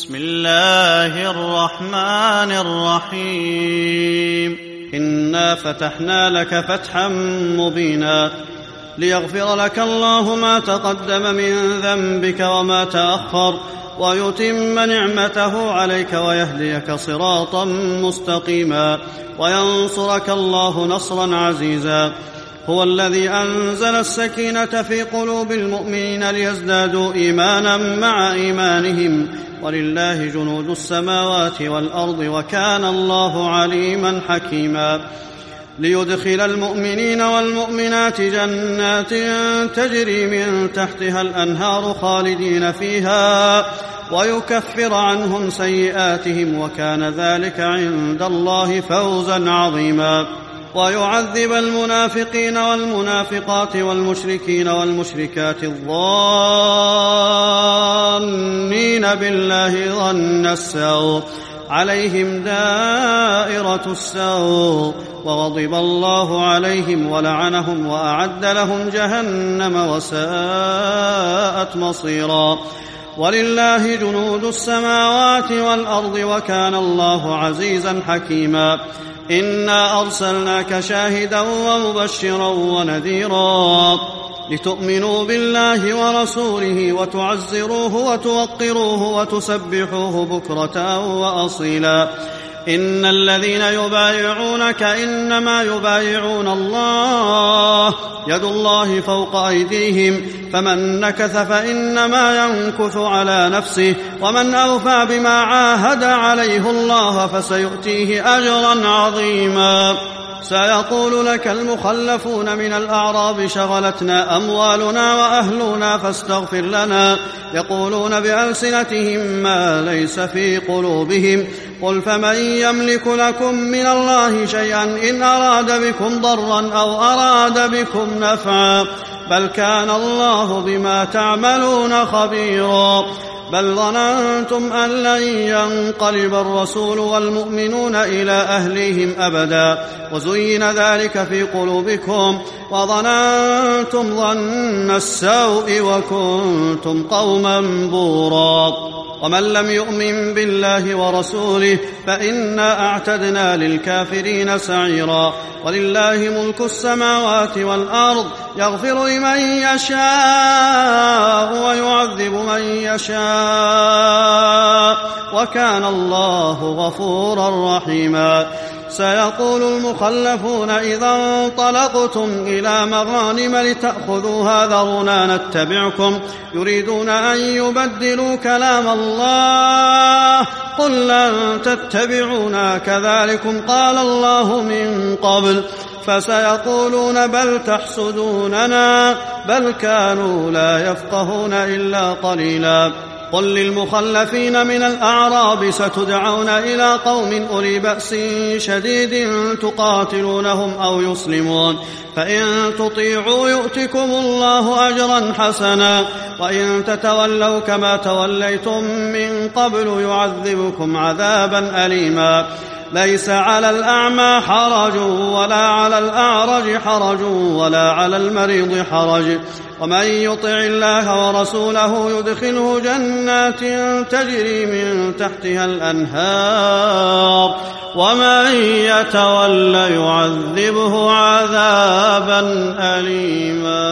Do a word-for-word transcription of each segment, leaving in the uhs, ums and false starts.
بسم الله الرحمن الرحيم إنا فتحنا لك فتحا مبينا ليغفر لك الله ما تقدم من ذنبك وما تأخر ويتم نعمته عليك ويهديك صراطا مستقيما وينصرك الله نصرا عزيزا. هو الذي أنزل السكينة في قلوب المؤمنين ليزدادوا إيمانا مع إيمانهم ولله جنود السماوات والأرض وكان الله عليما حكيما. ليدخل المؤمنين والمؤمنات جنات تجري من تحتها الأنهار خالدين فيها ويكفر عنهم سيئاتهم وكان ذلك عند الله فوزا عظيما. ويعذب المنافقين والمنافقات والمشركين والمشركات الظانين بالله ظن السوء عليهم دائرة السوء وغضب الله عليهم ولعنهم وأعد لهم جهنم وساءت مصيرا. ولله جنود السماوات والأرض وكان الله عزيزا حكيما. إنا أرسلناك شاهدا ومبشرا ونذيرا لتؤمنوا بالله ورسوله وتعزروه وتوقروه وتسبحوه بكرة وأصيلا. إن الذين يبايعونك إنما يبايعون الله يد الله فوق أيديهم فمن نكث فإنما ينكث على نفسه ومن أوفى بما عاهد عليه الله فسيؤتيه أجرا عظيما. سيقول لك المخلفون من الأعراب شغلتنا أموالنا وأهلنا فاستغفر لنا يقولون بألسنتهم ما ليس في قلوبهم قل فمن يملك لكم من الله شيئا إن أراد بكم ضرا أو أراد بكم نفعا بل كان الله بما تعملون خبيرا. بل ظننتم أن لن ينقلب الرسول والمؤمنون إلى أهليهم أبدا وزين ذلك في قلوبكم وظننتم ظن السوء وكنتم قوما بورا. ومن لم يؤمن بالله ورسوله فإنا أعتدنا للكافرين سعيرا. ولله ملك السماوات والأرض يغفر لمن يشاء ويعذب من يشاء وكان الله غفورا رحيما. سيقول المخلفون إذا انطلقتم إلى مغانم لتأخذوها ذرونا نتبعكم يريدون أن يبدلوا كلام الله قل لن تتبعونا كذلكم قال الله من قبل فسيقولون بل تحسدوننا بل كانوا لا يفقهون إلا قليلا. قل للمخلفين من الأعراب ستدعون إلى قوم أولي بأس شديد تقاتلونهم أو يسلمون فإن تطيعوا يؤتكم الله أجرا حسنا وإن تتولوا كما توليتم من قبل يعذبكم عذابا أليما. ليس على الأعمى حرج ولا على الأعرج حرج ولا على المريض حرج ومن يطع الله ورسوله يدخله جنات تجري من تحتها الأنهار ومن يتول يعذبه عذابا أليما.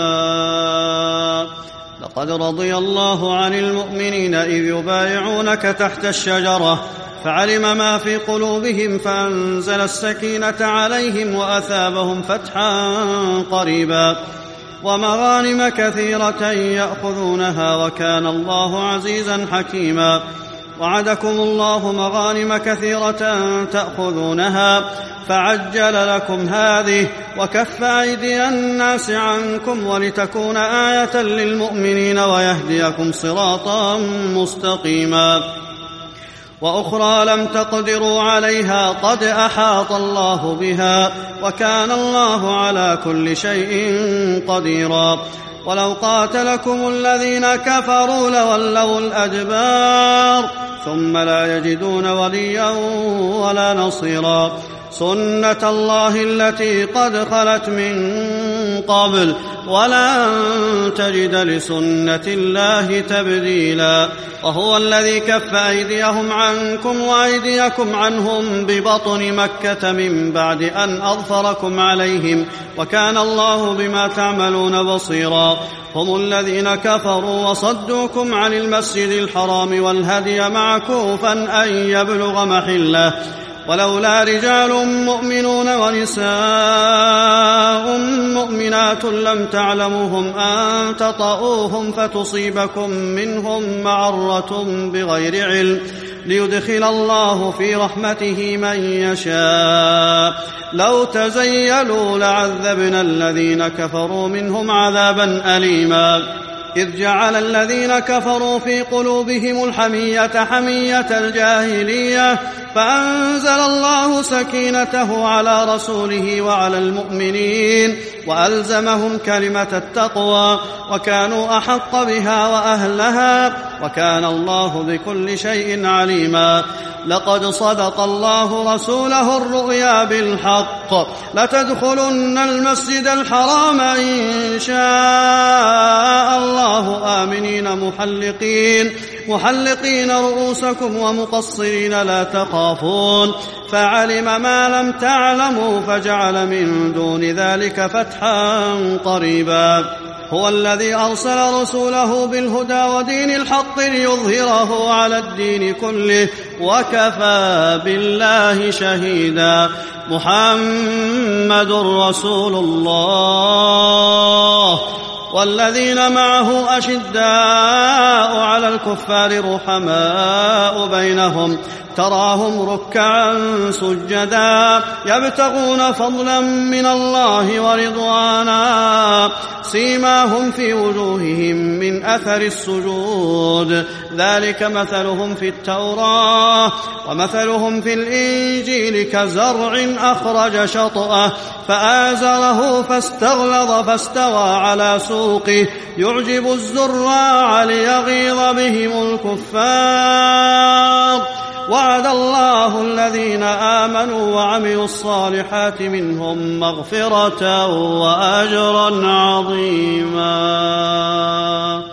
لقد رضي الله عن المؤمنين إذ يبايعونك تحت الشجرة فعلم ما في قلوبهم فأنزل السكينة عليهم وأثابهم فتحا قريبا ومغانم كثيرة يأخذونها وكان الله عزيزا حكيما. وعدكم الله مغانم كثيرة تأخذونها فعجل لكم هذه وكف أيدي الناس عنكم ولتكون آية للمؤمنين ويهديكم صراطا مستقيما. وأخرى لم تقدروا عليها قد أحاط الله بها وكان الله على كل شيء قديرا. ولو قاتلكم الذين كفروا لولوا الأدبار ثم لا يجدون وليا ولا نصيرا. سنة الله التي قد خلت من قبل ولن تجد لسنة الله تبديلا وهو الذي كف أيديهم عنكم وأيديكم عنهم ببطن مكة من بعد أن أظفركم عليهم وكان الله بما تعملون بصيرا هم الذين كفروا وصدوكم عن المسجد الحرام والهدي معكوفا أن يبلغ محله ولولا رجال مؤمنون ونساء مؤمنات لم تعلموهم أن تطؤوهم فتصيبكم منهم معرة بغير علم ليدخل الله في رحمته من يشاء لو تزيلوا لعذبنا الذين كفروا منهم عذابا أليما إذ جعل الذين كفروا في قلوبهم الحمية حمية الجاهلية فأنزل الله سكينته على رسوله وعلى المؤمنين وألزمهم كلمة التقوى وكانوا أحق بها وأهلها وكان الله بكل شيء عليما لقد صدق الله رسوله الرؤيا بالحق لتدخلن المسجد الحرام إن شاء الله آمنين محلقين محلقين رؤوسكم ومقصرين لا تخافون فعلم ما لم تعلموا فجعل من دون ذلك فتحا قريبا هو الذي أرسل رسوله بالهدى ودين الحق ليظهره على الدين كله وكفى بالله شهيدا محمد رسول الله والذين معه أشداء على الكفار رحماء بينهم تراهم ركعا سجدا يبتغون فضلا من الله ورضوانا سيماهم في وجوههم من أثر السجود ذلك مثلهم في التوراة ومثلهم في الإنجيل كزرع أخرج شطأه فآزره فاستغلظ فاستوى على سوقه يعجب الزراع ليغيظ بهم الكفار وعد الله الذين آمنوا وعملوا الصالحات منهم مغفرة وأجرا عظيما.